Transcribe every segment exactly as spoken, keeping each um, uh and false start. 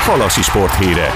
Halasi sporthírek.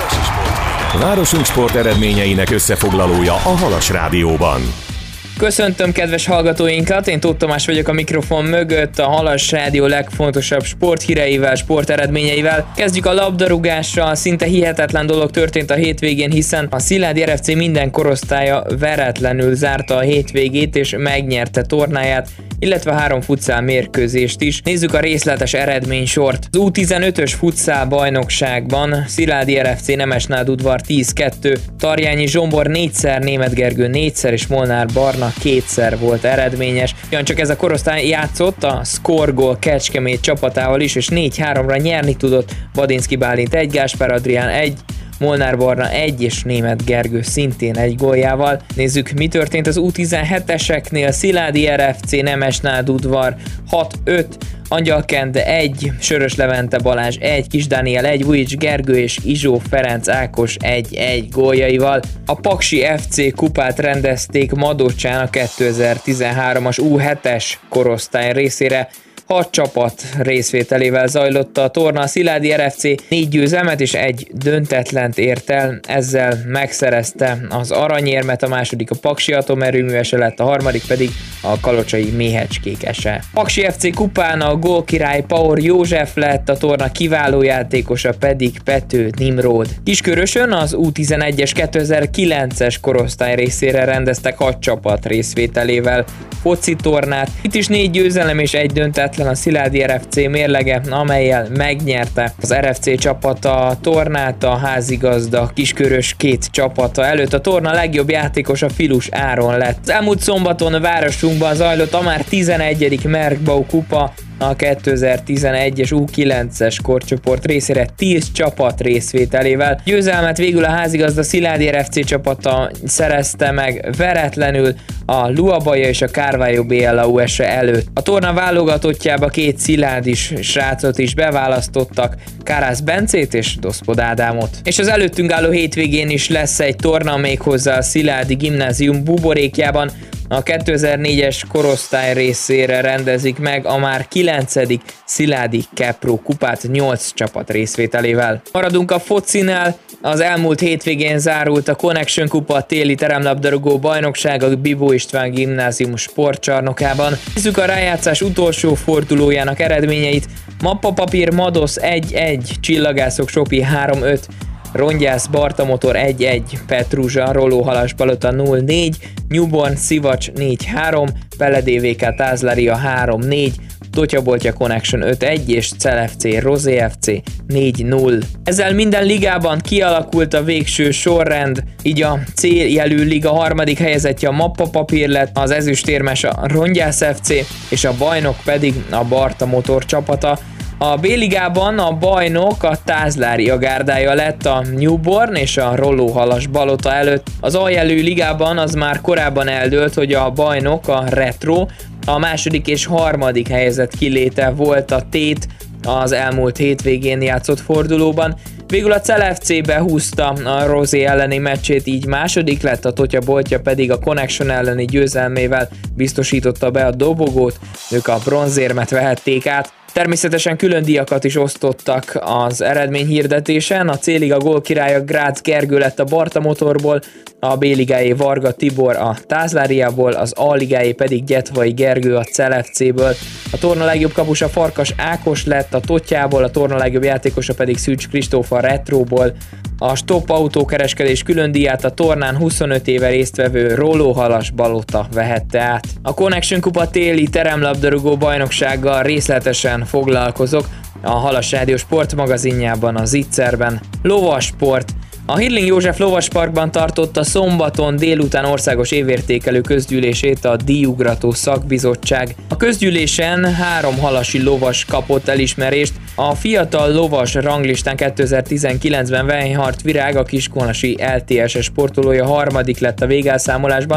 Városunk sport eredményeinek összefoglalója a Halas Rádióban. Köszöntöm kedves hallgatóinkat, én Tóth Tamás vagyok a mikrofon mögött, a Halas Rádió legfontosabb sporthíreivel, sporteredményeivel. Kezdjük a labdarúgással, szinte hihetetlen dolog történt a hétvégén, hiszen a Szilády er ef cé minden korosztálya veretlenül zárta a hétvégét és megnyerte tornáját, illetve három futszál mérkőzést is. Nézzük a részletes eredménysort. Az U tizenötös futszál bajnokságban Szilády er ef cé Nemesnádudvar tíz kettő, Tarjányi Zsombor négyszer, Németh Gergő négyszer és Molnár Barna kétszer volt eredményes. Ugyancsak ez a korosztály játszott a Szkorgol Kecskemét csapatával is, és négy háromra nyerni tudott. Badinszky Bálint egy, Gáspár Adrián egy, Molnár Barna egy és Németh Gergő szintén egy góljával. Nézzük, mi történt az U tizenheteseknél. Szilády er ef cé Nemesnádudvar hat öt, Angyalkende egy, Sörös Levente Balázs egy, Kis Dániel egy, Vujics Gergő és Izsó Ferenc Ákos egy egy góljaival. A Paksi ef cé kupát rendezték Madocsán a kétezer-tizenhármas U hetes korosztály részére. Hat csapat részvételével zajlott a torna, a Szilády er ef cé négy győzelmet és egy döntetlent ért el, ezzel megszerezte az aranyérmet, a második a Paksi Atomerőművese lett, a harmadik pedig a Kalocsai Méhecskékese. Paksi ef cé kupán a gólkirály Paur József lett, a torna kiváló játékosa pedig Pető Nimród. Kiskörösön az U tizenegyes kétezer-kilences korosztály részére rendeztek hat csapat részvételével foci tornát. Itt is négy győzelem és egy döntetlen a Szilády er ef cé mérlege, amellyel megnyerte az er ef cé csapata a tornát, a házigazda Kiskörös két csapata előtt. A torna legjobb játékosa Filus Áron lett. Az elmúlt szombaton városunkban zajlott a már tizenegyedik Merkbau kupa, a kétezer-tizenegyes U kilences korcsoport részére tíz csapat részvételével. Győzelmet végül a házigazda Szilády er ef cé csapata szerezte meg veretlenül a Luabaja és a Carvalho bé el u es előtt. A torna válogatottjába két sziládis srácot is beválasztottak, Kárász Bencét és Doszpod Ádámot. És az előttünk álló hétvégén is lesz egy torna, méghozzá a Szilády Gimnázium buborékjában. A kétezer-négyes korosztály részére rendezik meg a már kilencedik Szilády Kepro kupát nyolc csapat részvételével. Maradunk a focinál, az elmúlt hétvégén zárult a Connection kupa téli teremlabdarúgó bajnokság a Bibó István Gimnázium sportcsarnokában. Nézzük a rájátszás utolsó fordulójának eredményeit. Mappapapír Madosz egy egy, Csillagászok Sopi három öt, Rongyász Bartamotor egy egy, Petruzsa Rolóhalas Palota nulla négy, Newborn Szivacs négy három, Pele dé vé ká Tázlária három négy, Totyaboltja Connection öt egy és Cel ef cé Rozé ef cé négy null. Ezzel minden ligában kialakult a végső sorrend, így a C-jelű liga harmadik helyezettje a Mappapapír lett, az ezüstérmes a Rongyász ef cé és a bajnok pedig a Bartamotor csapata. A B-ligában a bajnok a Tázlária gárdája lett a Newborn és a Rolóhalas Balota előtt. Az A-jelű ligában az már korábban eldőlt, hogy a bajnok a Retro, a második és harmadik helyezett kiléte volt a tét az elmúlt hétvégén játszott fordulóban. Végül a Cel ef cé behúzta a Rozé elleni meccsét, így második lett, a Totyaboltja pedig a Connection elleni győzelmével biztosította be a dobogót, ők a bronzérmet vehették át. Természetesen külön díjakat is osztottak az eredményhirdetésen, a C-liga gólkirálya Grácz Gergő lett a Bartamotorból, a B-ligáé Varga Tibor a Tázláriából, az A-ligáé pedig Gyetvai Gergő a Cel ef céből. A torna legjobb kapusa Farkas Ákos lett a Totyából, a torna legjobb játékosa pedig Szűcs Kristóf a Retróból. A Stop autókereskedés külön díját a tornán huszonöt éve résztvevő Rolóhalas Balota vehette át. A Connection kupa téli teremlabdarúgó bajnoksággal részletesen foglalkozok a Halas Rádió sportmagazinjában, a Zitzerben. Lovasport. A Hirling József Lovasparkban tartotta szombaton délután országos évértékelő közgyűlését a Díjugrató Szakbizottság. A közgyűlésen három halasi lovas kapott elismerést. A fiatal lovas ranglistán kétezer-tizenkilencben Weinhardt Virág, a kiskunhasi el té es es sportolója harmadik lett a végelszámolásban,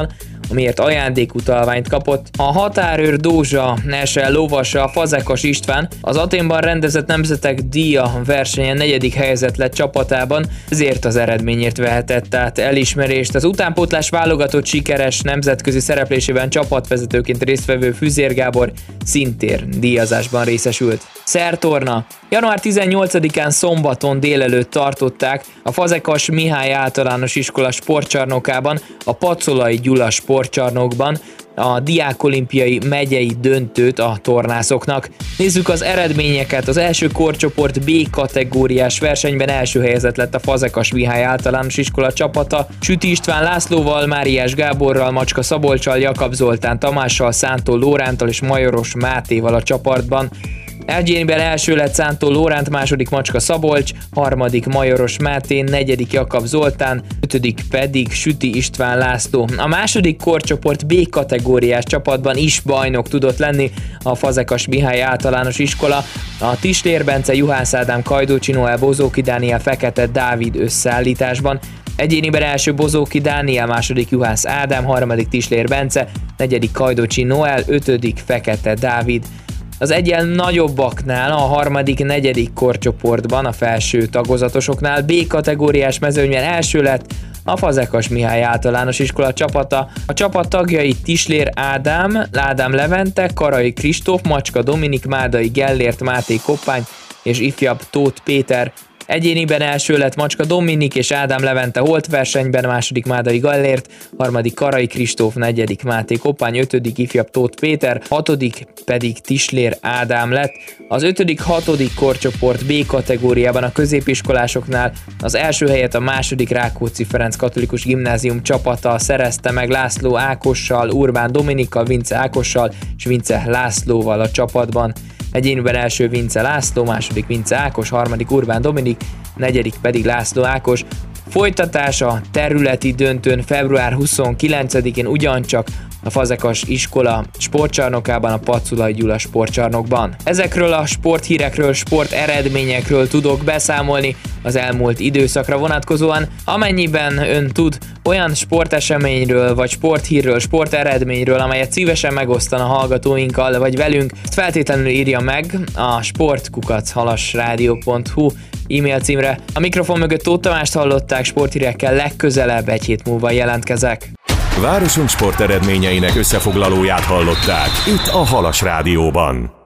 amiért ajándékutalványt kapott. A határőr Dózsa Nese lovasa Fazekas István az Athénban rendezett Nemzetek Díja versenyen negyedik helyezett lett csapatában, ezért az eredményért vehetett át elismerést. Az utánpótlás válogatott sikeres nemzetközi szereplésében csapatvezetőként résztvevő Füzér Gábor szintén díjazásban részesült. Szertorna. január tizennyolcadikán szombaton délelőtt tartották a Fazekas Mihály Általános Iskola sportcsarnokában, a Pacolai Gyula sportcsarnokban a diákolimpiai megyei döntőt a tornászoknak. Nézzük az eredményeket. Az első korcsoport B kategóriás versenyben első helyezett lett a Fazekas Mihály Általános Iskola csapata. Süti István Lászlóval, Máriás Gáborral, Macska Szabolccsal, Jakab Zoltán Tamással, Szántó Lórántal és Majoros Mátéval a csapatban. Egyéniben első lett Szántó Lóránt, második Macska Szabolcs, harmadik Majoros Máté, negyedik Jakab Zoltán, ötödik pedig Süti István László. A második korcsoport B kategóriás csapatban is bajnok tudott lenni a Fazekas Mihály Általános Iskola. A Tislér Bence, Juhász Ádám, Kajdócsi Noel, Bozóki Dániel, Fekete Dávid összeállításban. Egyéniben első Bozóki Dániel, második Juhász Ádám, harmadik Tislér Bence, negyedik Kajdócsi Noel, ötödik Fekete Dávid. Az egyen nagyobbaknál, a harmadik, negyedik korcsoportban, a felső tagozatosoknál B kategóriás mezőnyben első lett a Fazekas Mihály Általános Iskola csapata. A csapat tagjai Tislér Ádám, Ádám Levente, Karai Kristóf, Macska Dominik, Mádai Gellért, Máté Koppány és ifjabb Tóth Péter. Egyéniben első lett Macska Dominik és Ádám Levente holtversenyben, második Mádai Gellért, harmadik Karai Kristóf, negyedik Máté Koppány, ötödik ifjabb Tóth Péter, hatodik pedig Tislér Ádám lett. Az ötödik hatodik korcsoport B kategóriában a középiskolásoknál az első helyet a második Rákóczi Ferenc Katolikus Gimnázium csapata szerezte meg László Ákossal, Urbán Dominikkal, Vince Ákossal és Vince Lászlóval a csapatban. Egyéniben első Vince László, második Vince Ákos, harmadik Urbán Dominik, negyedik pedig László Ákos. Folytatás a területi döntőn február huszonkilencedikén ugyancsak a Fazekas Iskola sportcsarnokában, a Pacolai Gyula sportcsarnokban. Ezekről a sporthírekről, sporteredményekről tudok beszámolni az elmúlt időszakra vonatkozóan. Amennyiben ön tud olyan sporteseményről, vagy sporthírről, sporteredményről, amelyet szívesen megosztana a hallgatóinkkal, vagy velünk, ezt feltétlenül írja meg a sportkukac halasradio pont hu e-mail címre. A mikrofon mögött Tóth Tamást hallották, sporthírekkel legközelebb egy hét múlva jelentkezek. Városunk sporteredményeinek összefoglalóját hallották itt a Halas Rádióban.